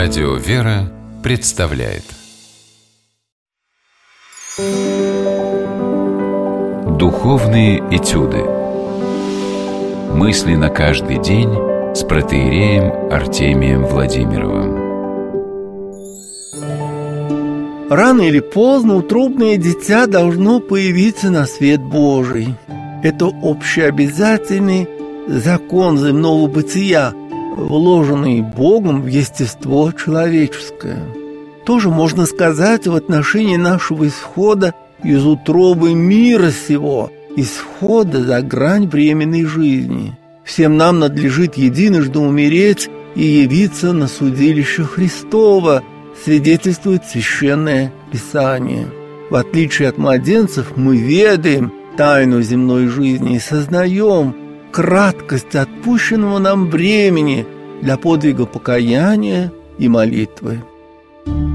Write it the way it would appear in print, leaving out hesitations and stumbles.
Радио «Вера» представляет Духовные этюды. Мысли на каждый день с протоиереем Артемием Владимировым. Рано или поздно утробное дитя должно появиться на свет Божий. Это общеобязательный закон земного бытия, вложенный Богом в естество человеческое. Тоже можно сказать в отношении нашего исхода из утробы мира сего, исхода за грань временной жизни. Всем нам надлежит единожды умереть и явиться на судилище Христово, свидетельствует Священное Писание. В отличие от младенцев, мы ведаем тайну земной жизни и сознаем краткость отпущенного нам времени для подвига покаяния и молитвы.